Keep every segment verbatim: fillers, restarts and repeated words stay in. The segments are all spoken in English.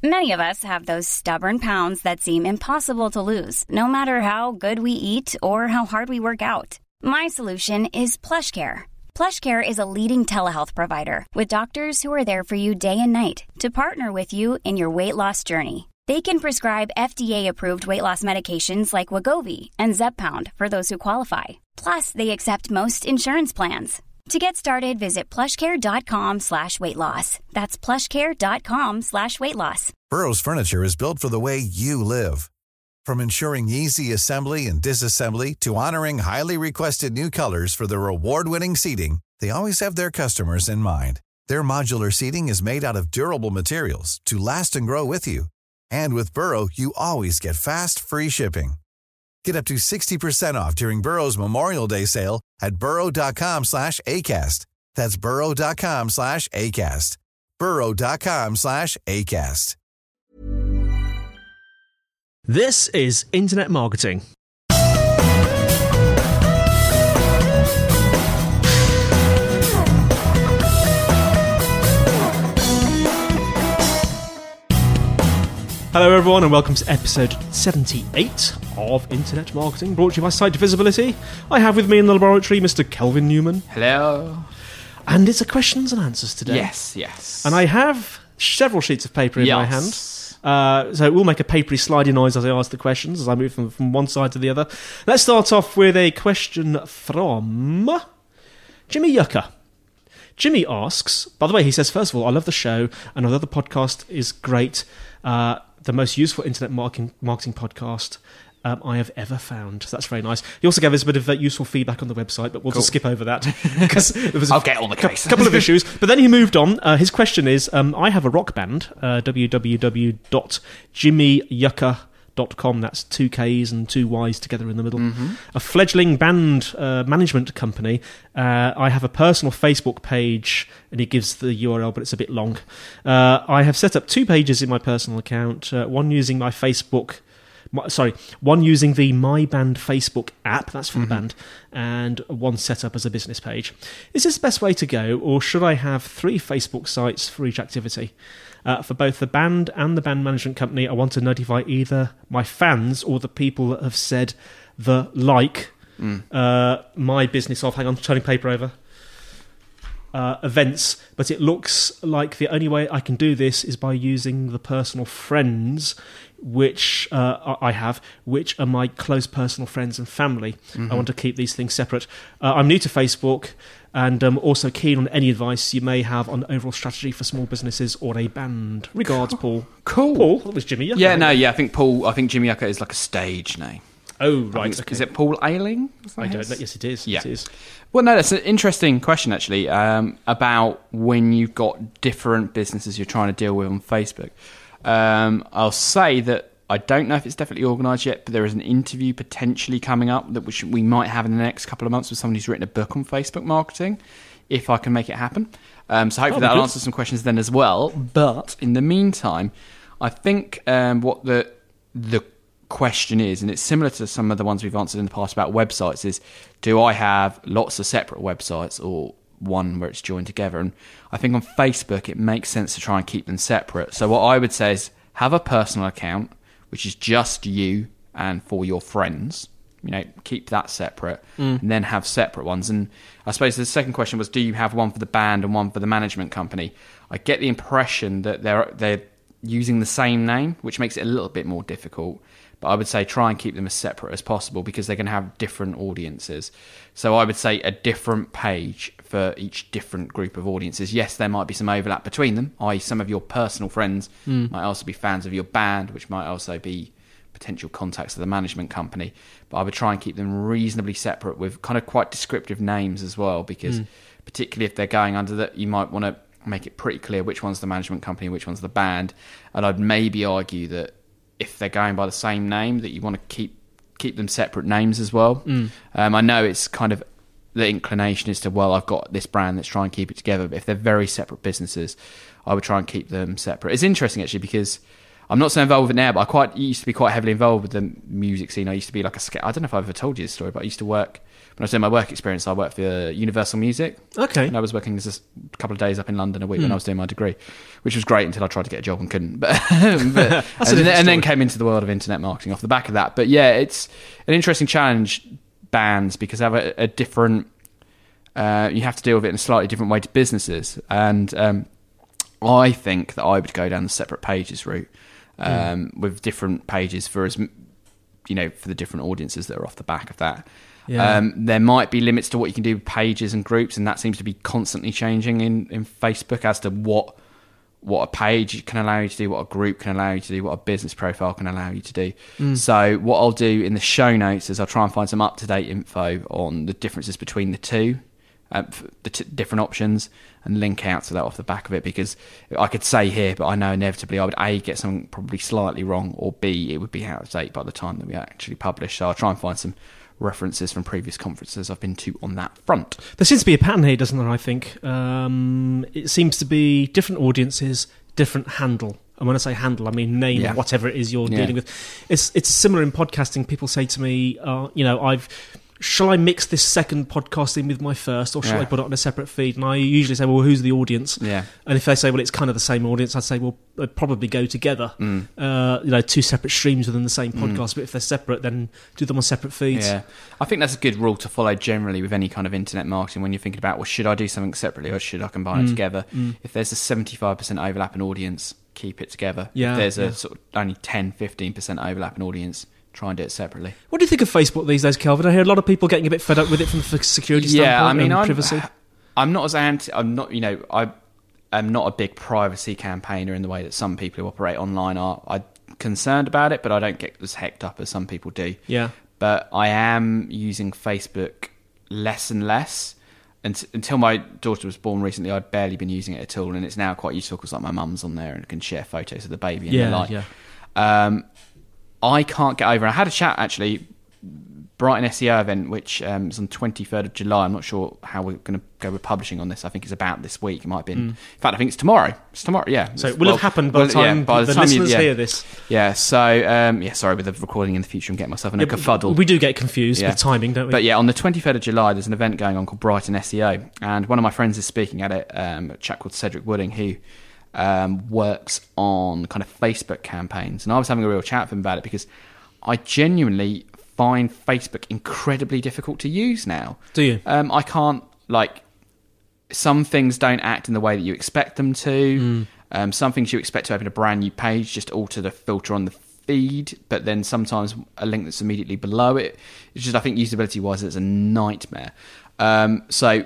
Many of us have those stubborn pounds that seem impossible to lose, no matter how good we eat or how hard we work out. My solution is PlushCare. PlushCare is a leading telehealth provider with doctors who are there for you day and night to partner with you in your weight loss journey. They can prescribe F D A-approved weight loss medications like Wegovy and Zepbound for those who qualify. Plus, they accept most insurance plans. To get started, visit plushcare.com slash weight loss. That's plushcare.com slash weight loss. Burrow's furniture is built for the way you live. From ensuring easy assembly and disassembly to honoring highly requested new colors for their award-winning seating, they always have their customers in mind. Their modular seating is made out of durable materials to last and grow with you. And with Burrow, you always get fast, free shipping. Get up to sixty percent off during Burrow's Memorial Day sale at burrow.com slash ACAST. That's burrow.com slash ACAST. burrow.com slash ACAST. This is Internet Marketing. Hello everyone and welcome to episode seventy-eight of Internet Marketing, brought to you by Site Visibility. I have with me in the laboratory Mister Kelvin Newman. Hello. And it's a questions and answers today. Yes, yes. And I have several sheets of paper in yes. my hand. Uh, so we'll make a papery sliding noise as I ask the questions, as I move from, from one side to the other. Let's start off with a question from Jimmy Yucca. Jimmy asks, by the way, he says, first of all, I love the show, and although the podcast is great, uh, the most useful internet marketing, marketing podcast um, I have ever found. So that's very nice. He also gave us a bit of uh, useful feedback on the website, but we'll cool. just skip over that. because there was a I'll get on the case. A couple of issues. But then he moved on. Uh, his question is, um, I have a rock band, uh, w w w dot jimmy yucca dot com. That's two K's and two Y's together in the middle. Mm-hmm. A fledgling band uh, management company. Uh, I have a personal Facebook page, and he gives the U R L, but it's a bit long. Uh, I have set up two pages in my personal account, uh, one using my Facebook... My, sorry, one using the My Band Facebook app, that's for mm-hmm. the band, and one set up as a business page. Is this the best way to go, or should I have three Facebook sites for each activity? Uh, for both the band and the band management company, I want to notify either my fans or the people that have said the like mm. uh, my business of, hang on, turning paper over, uh, events, but it looks like the only way I can do this is by using the personal friends which uh, I have, which are my close personal friends and family. Mm-hmm. I want to keep these things separate. Uh, I'm new to Facebook, and I'm also keen on any advice you may have on overall strategy for small businesses or a band. Regards, Paul. Cool. Paul, that was Jimmy Yucca. Yeah, no, yeah, I think Paul. I think Jimmy Yucca is like a stage name. Oh, right. Okay. Is it Paul Ayling? I don't know. Yes, it is. Yeah. It is. Well, no, that's an interesting question, actually, um, about when you've got different businesses you're trying to deal with on Facebook. Um, I'll say that I don't know if it's definitely organised yet, but there is an interview potentially coming up that which we might have in the next couple of months with someone who's written a book on Facebook marketing, if I can make it happen. Um, so hopefully that'll answer some questions then as well. But in the meantime, I think um, what the the question is, and it's similar to some of the ones we've answered in the past about websites, is do I have lots of separate websites or one where it's joined together? And I think on Facebook it makes sense to try and keep them separate. So what I would say is have a personal account which is just you and for your friends. You know, keep that separate, mm. and then have separate ones. And I suppose the second question was, do you have one for the band and one for the management company? I get the impression that they're they're using the same name, which makes it a little bit more difficult. But I would say try and keep them as separate as possible because they're going to have different audiences. So I would say a different page for each different group of audiences. Yes, there might be some overlap between them, that is some of your personal friends mm. might also be fans of your band, which might also be potential contacts of the management company. But I would try and keep them reasonably separate with kind of quite descriptive names as well, because mm. particularly if they're going under that, you might want to make it pretty clear which one's the management company, which one's the band. And I'd maybe argue that if they're going by the same name, that you want to keep keep them separate names as well. Mm. Um, I know it's kind of the inclination is to, well, I've got this brand, let's try and keep it together. But if they're very separate businesses, I would try and keep them separate. It's interesting, actually, because I'm not so involved with it now, but I quite used to be quite heavily involved with the music scene. I used to be like a, I don't know if I've ever told you this story, but I used to work, when I was doing my work experience, I worked for Universal Music. Okay. And I was working as a couple of days up in London a week mm. when I was doing my degree, which was great until I tried to get a job and couldn't. But, but and, then, and then came into the world of internet marketing off the back of that. But yeah, it's an interesting challenge, bands, because they have a, a different, uh, you have to deal with it in a slightly different way to businesses. And um, I think that I would go down the separate pages route. Um, mm. with different pages for as you know for the different audiences that are off the back of that. Yeah. Um, there might be limits to what you can do with pages and groups, and that seems to be constantly changing in, in Facebook as to what what a page can allow you to do, what a group can allow you to do, what a business profile can allow you to do. Mm. So what I'll do in the show notes is I'll try and find some up to date info on the differences between the two. Uh, the t- different options and link out to that off the back of it, because I could say here, but I know inevitably I would A, get something probably slightly wrong, or B, it would be out of date by the time that we actually publish. So I'll try and find some references from previous conferences I've been to on that front. There seems to be a pattern here, doesn't there, I think? Um, it seems to be different audiences, different handle. And when I say handle, I mean name, yeah. whatever it is you're yeah. dealing with. It's it's similar in podcasting. People say to me, uh, you know, I've... shall I mix this second podcast in with my first, or shall yeah. I put it on a separate feed? And I usually say, well, who's the audience? Yeah. And if they say, well, it's kind of the same audience, I'd say, well, they'd probably go together. Mm. Uh, you know, two separate streams within the same podcast. Mm. But if they're separate, then do them on separate feeds. Yeah. I think that's a good rule to follow generally with any kind of internet marketing when you're thinking about, well, should I do something separately or should I combine mm. it together? Mm. If there's a seventy-five percent overlap in audience, keep it together. Yeah. If there's a yeah. sort of only ten, fifteen percent overlap in audience, try and do it separately. What do you think of Facebook these days, Kelvin? I hear a lot of people getting a bit fed up with it from the security standpoint. Yeah, I mean, and I'm, privacy. I'm not as anti. I'm not. You know, I am not a big privacy campaigner in the way that some people who operate online are. I'm concerned about it, but I don't get as hecked up as some people do. Yeah. But I am using Facebook less and less. And until my daughter was born recently, I'd barely been using it at all, and it's now quite useful because like my mum's on there and can share photos of the baby and yeah, the like. Yeah. Um, I can't get over. I had a chat actually, Brighton S E O event, which um, is on twenty-third of July. I'm not sure how we're going to go with publishing on this. I think it's about this week. It might be. Mm. In fact, I think it's tomorrow. It's tomorrow. Yeah. So it will well, have happened by well, the time yeah, by the, the time listeners you, yeah. hear this. Yeah. So um, yeah. Sorry, with the recording in the future, I'm getting myself in yeah, a kerfuddle. We do get confused yeah. with timing, don't we? But yeah, on the twenty-third of July, there's an event going on called Brighton S E O, and one of my friends is speaking at it. Um, a chap called Cedric Wooding, who um, works on kind of Facebook campaigns, and I was having a real chat with him about it because I genuinely find Facebook incredibly difficult to use now. Do you? Um, I can't, like, some things don't act in the way that you expect them to. Mm. Um, some things you expect to open a brand new page, just alter the filter on the feed, but then sometimes a link that's immediately below it. It's just, I think, usability-wise, it's a nightmare. Um, so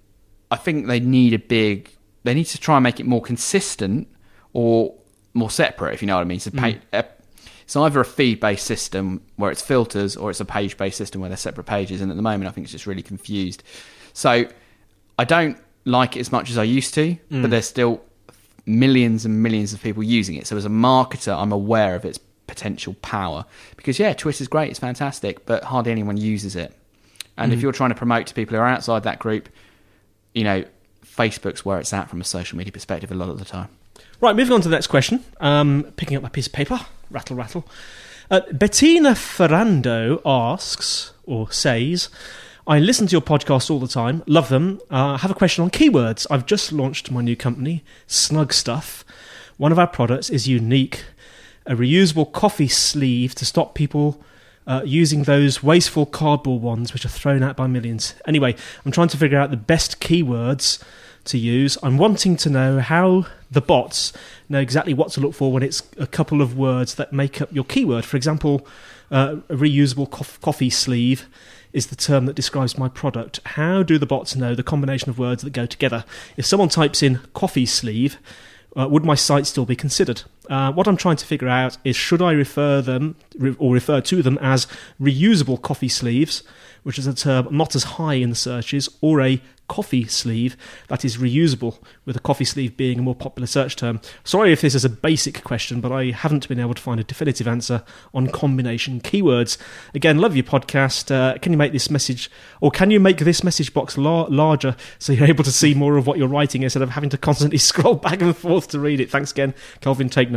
I think they need a big... They need to try and make it more consistent or more separate, if you know what I mean. So pay, mm. uh, It's either a feed-based system where it's filters, or it's a page-based system where they're separate pages. And at the moment, I think it's just really confused. So I don't like it as much as I used to, mm. but there's still millions and millions of people using it. So as a marketer, I'm aware of its potential power. Because, yeah, Twitter's great, it's fantastic, but hardly anyone uses it. And mm. if you're trying to promote to people who are outside that group, you know, Facebook's where it's at from a social media perspective a lot of the time. Right, moving on to the next question. Um, picking up my piece of paper. Rattle, rattle. Uh, Bettina Ferrando asks, or says, I listen to your podcast all the time. Love them. I uh, have a question on keywords. I've just launched my new company, Snug Stuff. One of our products is unique. A reusable coffee sleeve to stop people uh, using those wasteful cardboard ones which are thrown out by millions. Anyway, I'm trying to figure out the best keywords to use. I'm wanting to know how the bots know exactly what to look for when it's a couple of words that make up your keyword. For example, uh, a reusable co- coffee sleeve is the term that describes my product. How do the bots know the combination of words that go together? If someone types in coffee sleeve, uh, would my site still be considered? Uh, what I'm trying to figure out is, should I refer them re- or refer to them as reusable coffee sleeves, which is a term not as high in the searches, or a coffee sleeve that is reusable, with a coffee sleeve being a more popular search term. Sorry if this is a basic question, but I haven't been able to find a definitive answer on combination keywords. Again, love your podcast. Uh, can you make this message, or can you make this message box la- larger so you're able to see more of what you're writing instead of having to constantly scroll back and forth to read it? Thanks again, Kelvin. Take note.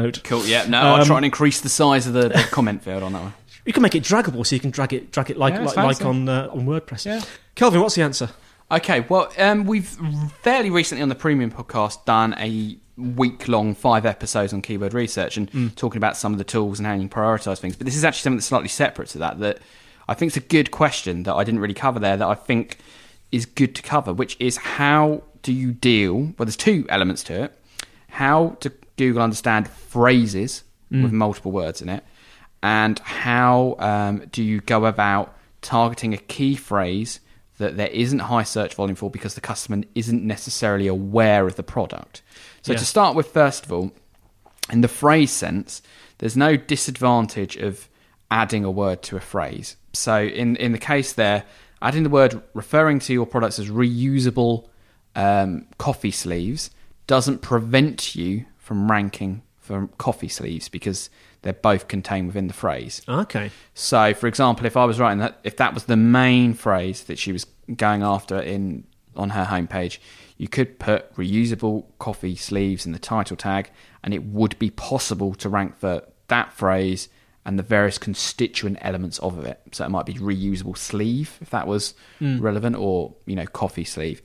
note. Cool. Yeah. No, I'll Um, try and increase the size of the, the comment field on that one. You can make it draggable, so you can drag it, drag it like Yeah, like, fancy. like on uh, on WordPress. Yeah. Kelvin, what's the answer? Okay, well, um, we've fairly recently on the Premium podcast done a week-long five episodes on keyword research and mm. talking about some of the tools and how you can prioritise things. But this is actually something that's slightly separate to that, that I think is a good question that I didn't really cover there that I think is good to cover, which is how do you deal... Well, there's two elements to it. How to Google understand phrases mm. with multiple words in it, and how um, do you go about targeting a key phrase that there isn't high search volume for because the customer isn't necessarily aware of the product. So yeah. to start with, first of all, in the phrase sense, there's no disadvantage of adding a word to a phrase. So in, in the case there, adding the word referring to your products as reusable um, coffee sleeves doesn't prevent you from ranking for coffee sleeves because they're both contained within the phrase. Okay. So, for example, if I was writing that, if that was the main phrase that she was going after in on her homepage, you could put reusable coffee sleeves in the title tag, and it would be possible to rank for that phrase and the various constituent elements of it. So it might be reusable sleeve, if that was mm. relevant, or, you know, coffee sleeve.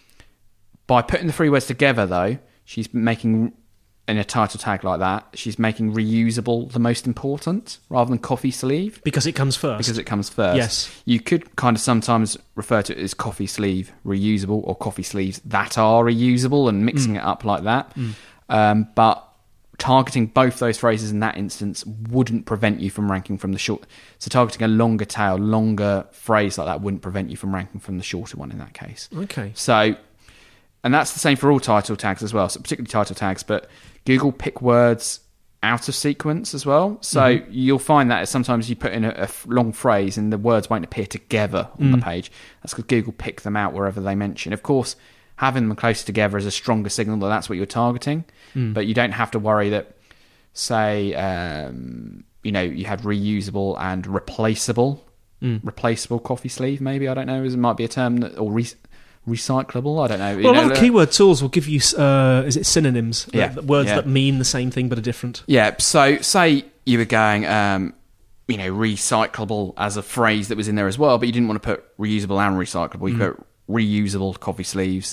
By putting the three words together, though, she's making... in a title tag like that, she's making reusable the most important rather than coffee sleeve. Because it comes first. Because it comes first. Yes. You could kind of sometimes refer to it as coffee sleeve reusable or coffee sleeves that are reusable and mixing mm. it up like that. Mm. Um, but targeting both those phrases in that instance wouldn't prevent you from ranking from the short. So targeting a longer tail, longer phrase like that wouldn't prevent you from ranking from the shorter one in that case. Okay. So, and that's the same for all title tags as well, so particularly title tags, but Google pick words out of sequence as well. So mm-hmm. you'll find that sometimes you put in a, a long phrase and the words won't appear together on mm. the page. That's because Google pick them out wherever they mention. Of course, having them close together is a stronger signal that that's what you're targeting. Mm. But you don't have to worry that, say, um, you know, you had reusable and replaceable. Mm. Replaceable coffee sleeve, maybe. I don't know. It might be a term that... or re- recyclable, I don't know. Well, you a know, lot of keyword tools will give you, uh, is it synonyms? Yeah. The, the words yeah. that mean the same thing but are different. Yeah, so say you were going, um, you know, recyclable as a phrase that was in there as well, but you didn't want to put reusable and recyclable. You mm. put reusable coffee sleeves.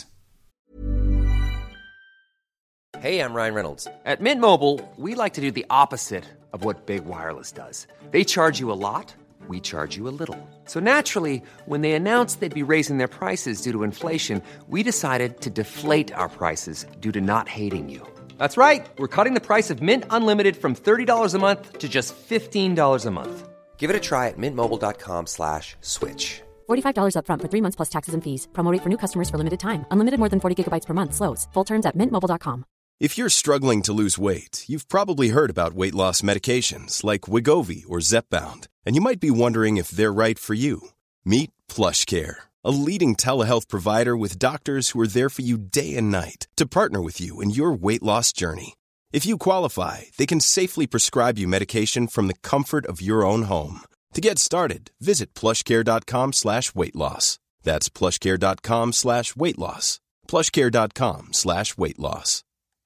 Hey, I'm Ryan Reynolds. At Mint Mobile, we like to do the opposite of what Big Wireless does. They charge you a lot. We charge you a little. So naturally, when they announced they'd be raising their prices due to inflation, we decided to deflate our prices due to not hating you. That's right. We're cutting the price of Mint Unlimited from thirty dollars a month to just fifteen dollars a month. Give it a try at mintmobile.com slash switch. forty-five dollars up front for three months plus taxes and fees. Promo rate for new customers for limited time. Unlimited more than forty gigabytes per month. Slows full terms at mint mobile dot com. If you're struggling to lose weight, you've probably heard about weight loss medications like Wegovy or Zepbound, and you might be wondering if they're right for you. Meet PlushCare, a leading telehealth provider with doctors who are there for you day and night to partner with you in your weight loss journey. If you qualify, they can safely prescribe you medication from the comfort of your own home. To get started, visit plushcare.com slash weight loss. That's plushcare.com slash weight loss. plushcare.com slash weight loss.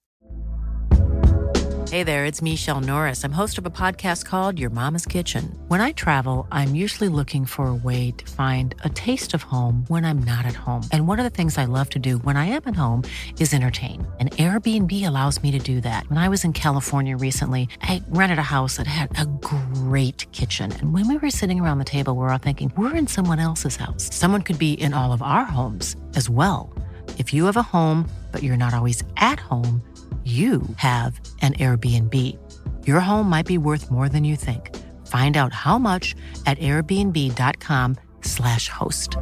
Hey there, it's Michelle Norris. I'm host of a podcast called Your Mama's Kitchen. When I travel, I'm usually looking for a way to find a taste of home when I'm not at home. And one of the things I love to do when I am at home is entertain. And Airbnb allows me to do that. When I was in California recently, I rented a house that had a great kitchen. And when we were sitting around the table, we were all thinking, we're in someone else's house. Someone could be in all of our homes as well. If you have a home, but you're not always at home, you have an Airbnb. Your home might be worth more than you think. Find out how much at airbnb.com slash host.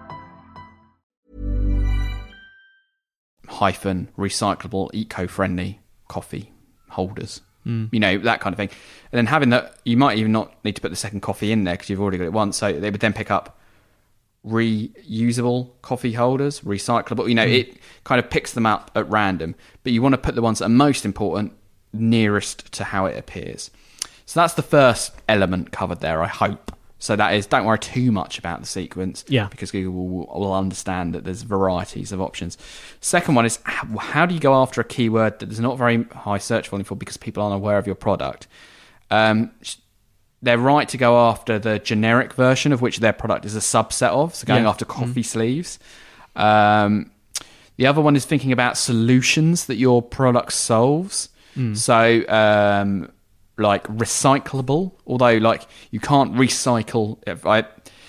Hyphen, recyclable, eco-friendly coffee holders. Mm. You know, that kind of thing. And then having that, you might even not need to put the second coffee in there because you've already got it once. So they would then pick up reusable coffee holders, recyclable, you know, mm. it kind of picks them up at random, but you want to put the ones that are most important nearest to how it appears. So that's the first element covered there, I hope. So that is, don't worry too much about the sequence, Yeah. because Google will, will understand that there's varieties of options. Second one is, how, how do you go after a keyword that there's not very high search volume for because people aren't aware of your product? Um, they're right to go after the generic version of which their product is a subset of, so going Yeah. after coffee mm. sleeves. Um, the other one is thinking about solutions that your product solves. Mm. So... Um, like recyclable, although like you can't recycle. If I,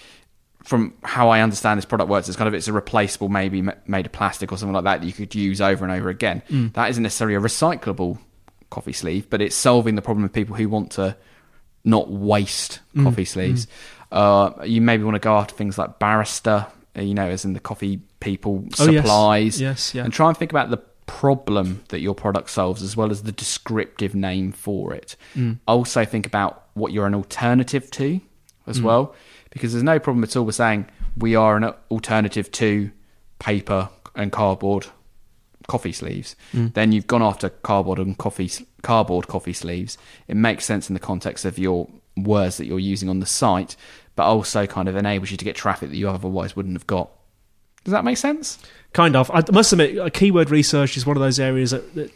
from how I understand this product works, it's kind of it's a replaceable, maybe made of plastic or something like that that you could use over and over again. Mm. That isn't necessarily a recyclable coffee sleeve, but it's solving the problem of people who want to not waste mm. coffee sleeves. Mm. Uh, you maybe want to go after things like barista, you know, as in the coffee people oh, supplies, yes. Yes, yeah. and try and think about the problem that your product solves as well as the descriptive name for it. Mm. Also think about what you're an alternative to as mm. well, because there's no problem at all with saying we are an alternative to paper and cardboard coffee sleeves. Mm. Then you've gone after cardboard and coffee cardboard coffee sleeves. It makes sense in the context of your words that you're using on the site, but also kind of enables you to get traffic that you otherwise wouldn't have got. Does that make sense? Kind of. I must admit, keyword research is one of those areas that, that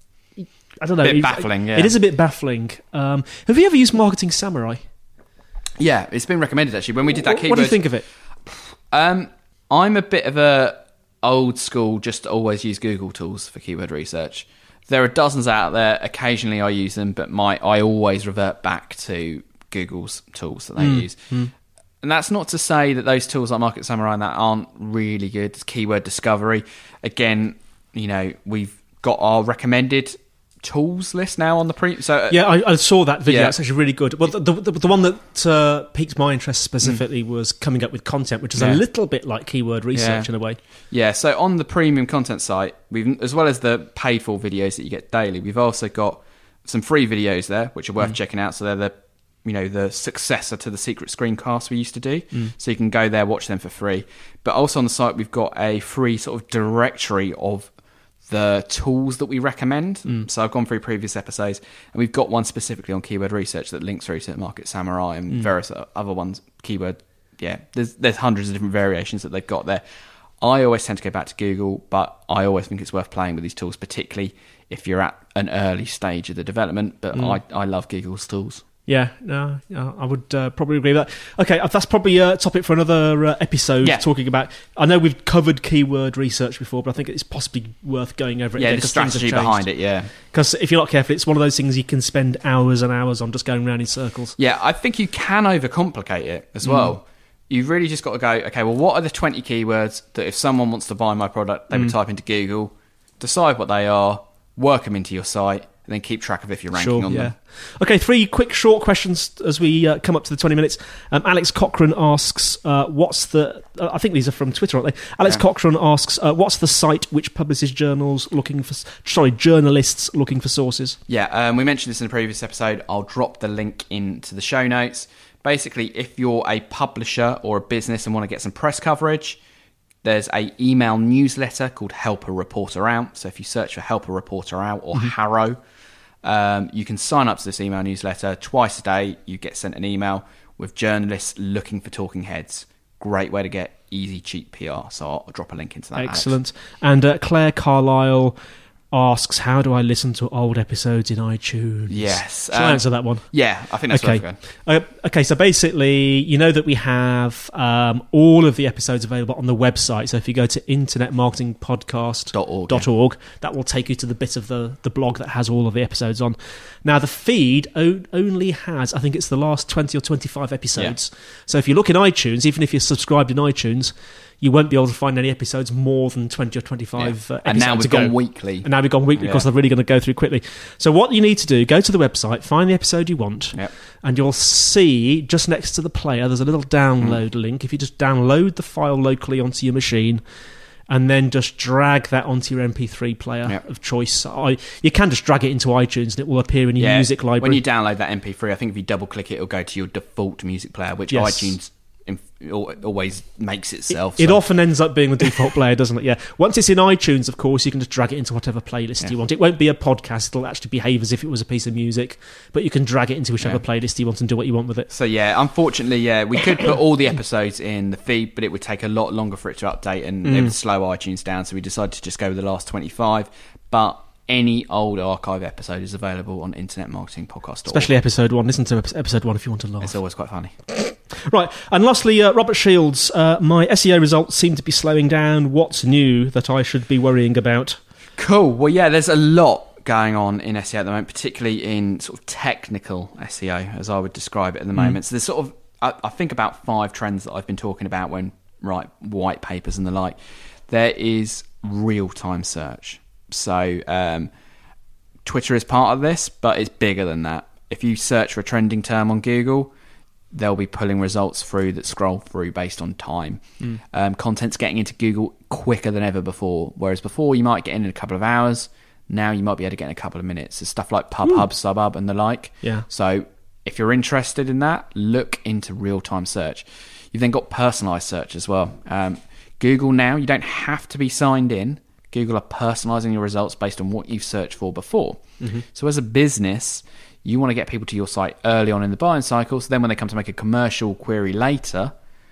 I don't know. A bit baffling, yeah. It is a bit baffling. Um, have you ever used Marketing Samurai? Yeah, it's been recommended actually. When we did that what, keyword... What do you think of it? Um, I'm a bit of a old school, just always use Google tools for keyword research. There are dozens out there. Occasionally I use them, but my I always revert back to Google's tools that they mm. use. Mm. And that's not to say that those tools like Market Samurai and that aren't really good. It's keyword discovery. Again, you know, we've got our recommended tools list now on the pre. So uh, yeah, I, I saw that video. Yeah. It's actually really good. Well, the the, the one that uh, piqued my interest specifically mm. was coming up with content, which is yeah. a little bit like keyword research yeah. in a way. Yeah. So on the premium content site, we've as well as the paid for videos that you get daily, we've also got some free videos there, which are worth mm. checking out. So they're the you know, the successor to the secret screencasts we used to do. Mm. So you can go there, watch them for free. But also on the site, we've got a free sort of directory of the tools that we recommend. Mm. So I've gone through previous episodes, and we've got one specifically on keyword research that links through to Market Samurai and mm. various other ones. Keyword, yeah, there's there's hundreds of different variations that they've got there. I always tend to go back to Google, but I always think it's worth playing with these tools, particularly if you're at an early stage of the development. But mm. I, I love Google's tools. Yeah, no, I would uh, probably agree with that. Okay, that's probably a topic for another uh, episode, yeah. talking about... I know we've covered keyword research before, but I think it's possibly worth going over it yeah, again. Yeah, the strategy behind it, yeah. Because if you're not careful, it's one of those things you can spend hours and hours on just going around in circles. Yeah, I think you can overcomplicate it as well. Mm. You've really just got to go, okay, well, what are the twenty keywords that if someone wants to buy my product, they mm. would type into Google, decide what they are, work them into your site, and then keep track of if you're ranking sure, on yeah. them. Okay, three quick, short questions as we uh, come up to the twenty minutes. Um, Alex Cochran asks, uh, what's the... Uh, I think these are from Twitter, aren't they? Alex yeah. Cochran asks, uh, what's the site which publishes journals looking for... Sorry, journalists looking for sources? Yeah, um, we mentioned this in a previous episode. I'll drop the link into the show notes. Basically, if you're a publisher or a business and want to get some press coverage, there's a email newsletter called Help a Reporter Out. So if you search for Help a Reporter Out or mm-hmm. Harrow, um, you can sign up to this email newsletter. Twice a day, you get sent an email with journalists looking for talking heads. Great way to get easy, cheap P R. So I'll drop a link into that. Excellent. Alex. And uh, Claire Carlisle asks, how do I listen to old episodes in iTunes? Yes. Shall um, I answer that one? Yeah, I think that's okay. worth going. Uh, okay, so basically, you know that we have um, all of the episodes available on the website. So if you go to internet marketing podcast dot org, Dot org yeah. that will take you to the bit of the, the blog that has all of the episodes on. Now, the feed o- only has, I think it's the last twenty or twenty-five episodes. Yeah. So if you look in iTunes, even if you're subscribed in iTunes, you won't be able to find any episodes more than twenty or twenty-five yeah. uh, episodes And now we've to gone go. weekly. And now we've gone weekly yeah. because they're really going to go through quickly. So what you need to do, go to the website, find the episode you want, yep. and you'll see just next to the player, there's a little download mm. link. If you just download the file locally onto your machine, and then just drag that onto your M P three player yep. of choice. I, you can just drag it into iTunes and it will appear in your yeah. music library. When you download that M P three, I think if you double click it, it'll go to your default music player, which yes. iTunes It always makes itself. It, it so. often ends up being the default player, doesn't it? Yeah. Once it's in iTunes, of course, you can just drag it into whatever playlist yeah. you want. It won't be a podcast. It'll actually behave as if it was a piece of music, but you can drag it into whichever yeah. playlist you want and do what you want with it. So yeah, unfortunately, yeah, we could put all the episodes in the feed, but it would take a lot longer for it to update, and mm. it would slow iTunes down. So we decided to just go with the last twenty-five. But any old archive episode is available on Internet Marketing Podcast. Especially episode one. Listen to episode one if you want to laugh. It's always quite funny. Right, and lastly, uh, Robert Shields, uh, my S E O results seem to be slowing down. What's new that I should be worrying about? Cool. Well, yeah, there's a lot going on in S E O at the moment, particularly in sort of technical S E O, as I would describe it at the moment. Mm. So there's sort of, I, I think about five trends that I've been talking about when write white papers and the like. There is real-time search. So um, Twitter is part of this, but it's bigger than that. If you search for a trending term on Google, they'll be pulling results through that scroll through based on time. Mm. Um, content's getting into Google quicker than ever before, whereas before you might get in in a couple of hours. Now you might be able to get in a couple of minutes. There's stuff like PubHub, SubHub, and the like. Yeah. So if you're interested in that, look into real-time search. You've then got personalised search as well. Um, Google now, you don't have to be signed in. Google are personalising your results based on what you've searched for before. Mm-hmm. So as a business, you want to get people to your site early on in the buying cycle, so then when they come to make a commercial query later,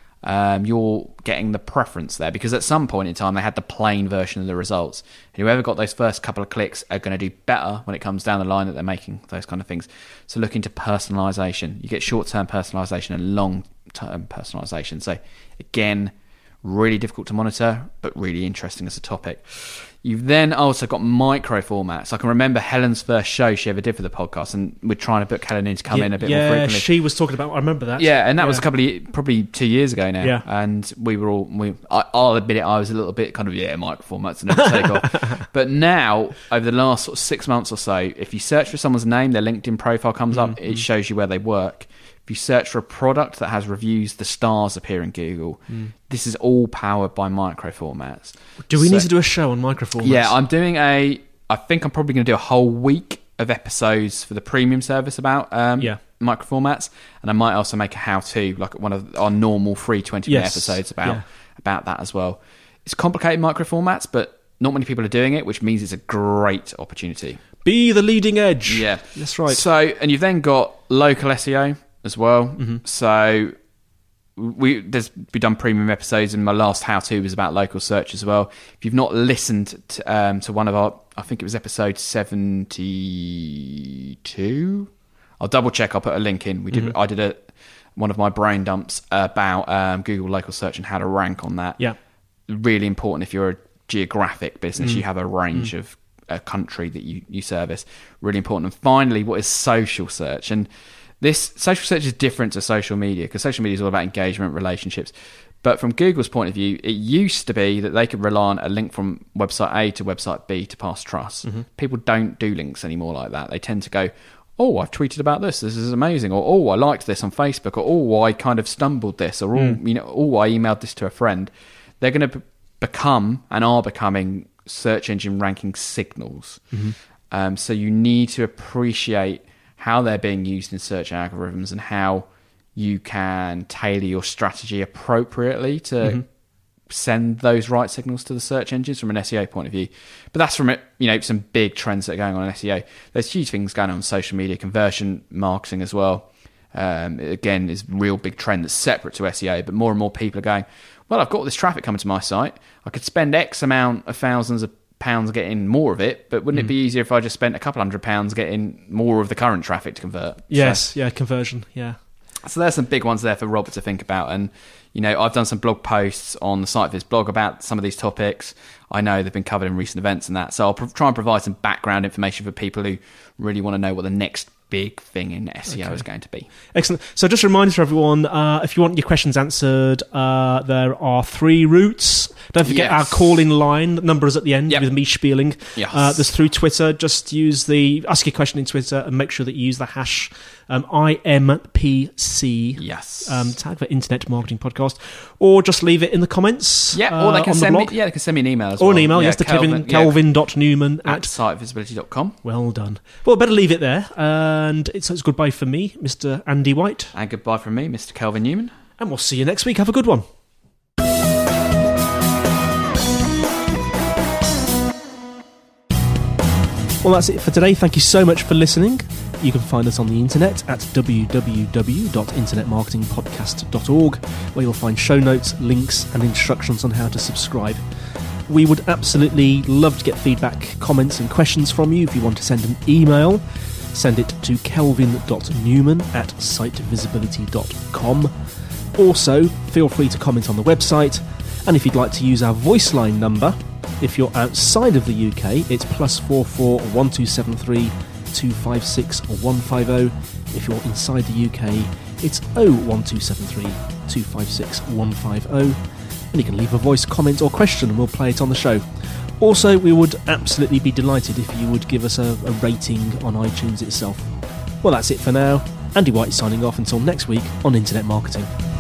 um, you're getting the preference there, because at some point in time they had the plain version of the results, and whoever got those first couple of clicks are going to do better when it comes down the line that they're making those kind of things. So look into personalisation. You get short-term personalisation and long-term personalisation. So again, really difficult to monitor, but really interesting as a topic. You've then also got micro formats. I can remember Helen's first show she ever did for the podcast, and we're trying to book Helen in to come yeah, in a bit yeah, more frequently. Yeah, she was talking about, I remember that. Yeah, and that yeah. was a couple of, probably two years ago now. Yeah. And we were all, we, I, I'll admit it, I was a little bit kind of, yeah, micro formats and never take off. But now, over the last sort of six months or so, if you search for someone's name, their LinkedIn profile comes mm-hmm. up, it shows you where they work. If you search for a product that has reviews, the stars appear in Google. Mm. This is all powered by micro formats. Do we so, need to do a show on micro formats? Yeah, I'm doing a... I think I'm probably going to do a whole week of episodes for the premium service about um, yeah. micro formats, and I might also make a how-to, like one of our normal free twenty-minute yes. episodes about yeah. about that as well. It's complicated micro formats, but not many people are doing it, which means it's a great opportunity. Be the leading edge. Yeah, that's right. So, and you've then got local S E O as well. Mm-hmm. So we there's we've done premium episodes, and my last how-to was about local search as well. If you've not listened to, um, to one of our, I think it was episode seventy-two. I'll double check. I'll put a link in. We did. Mm-hmm. I did a one of my brain dumps about um, Google local search and how to rank on that. Yeah, really important if you're a geographic business. Mm. You have a range mm. of a country that you you service. Really important. And finally, what is social search? And this social search is different to social media, because social media is all about engagement, relationships. But from Google's point of view, it used to be that they could rely on a link from website A to website B to pass trust. Mm-hmm. People don't do links anymore like that. They tend to go, oh, I've tweeted about this, this is amazing, or oh, I liked this on Facebook, or oh, I kind of stumbled this, or oh, mm. you know, oh, I emailed this to a friend. They're going to b- become and are becoming search engine ranking signals. Mm-hmm. Um, so you need to appreciate how they're being used in search algorithms and how you can tailor your strategy appropriately to mm-hmm. send those right signals to the search engines from an S E O point of view. But that's from, you know, some big trends that are going on in S E O. There's huge things going on in social media, conversion marketing as well. Um, again, is a real big trend that's separate to S E O, but more and more people are going, well, I've got all this traffic coming to my site. I could spend X amount of thousands of pounds getting more of it, but wouldn't mm. it be easier if I just spent a couple hundred pounds getting more of the current traffic to convert? Yes, so, yeah, conversion, yeah. So there's some big ones there for Robert to think about. And, you know, I've done some blog posts on the Site Viz blog about some of these topics. I know they've been covered in recent events and that. So I'll pro- try and provide some background information for people who really want to know what the next big thing in S E O okay. is going to be. Excellent. So just a reminder for everyone, uh, if you want your questions answered, uh, there are three routes. Don't forget yes. our call-in line, number is at the end yep. with me spieling. Yes. Uh, there's through Twitter. Just use the, ask your question in Twitter and make sure that you use the hash um, I M P C yes. um, tag for Internet Marketing Podcast, or just leave it in the comments. Yeah, uh, or they can on send the me. blog. Yeah, they can send me an email as or well. Or an email, yeah, yes, to Kelvin, Kelvin, yeah. Kelvin dot Newman at, at site visibility dot com. Well done. Well, better leave it there. And it's, it's goodbye from me, Mister Andy White. And goodbye from me, Mister Kelvin Newman. And we'll see you next week. Have a good one. Well, that's it for today. Thank you so much for listening. You can find us on the internet at w w w dot internet marketing podcast dot org, where you'll find show notes, links, and instructions on how to subscribe. We would absolutely love to get feedback, comments, and questions from you. If you want to send an email, send it to kelvin dot newman at site visibility dot com. Also, feel free to comment on the website, and if you'd like to use our voice line number, if you're outside of the U K, it's plus four four one two seven three two five six one five zero. If you're inside the U K, it's oh one two seven three two five six one five zero. And you can leave a voice comment or question and we'll play it on the show. Also, we would absolutely be delighted if you would give us a, a rating on iTunes itself. Well, that's it for now. Andy White signing off until next week on Internet Marketing.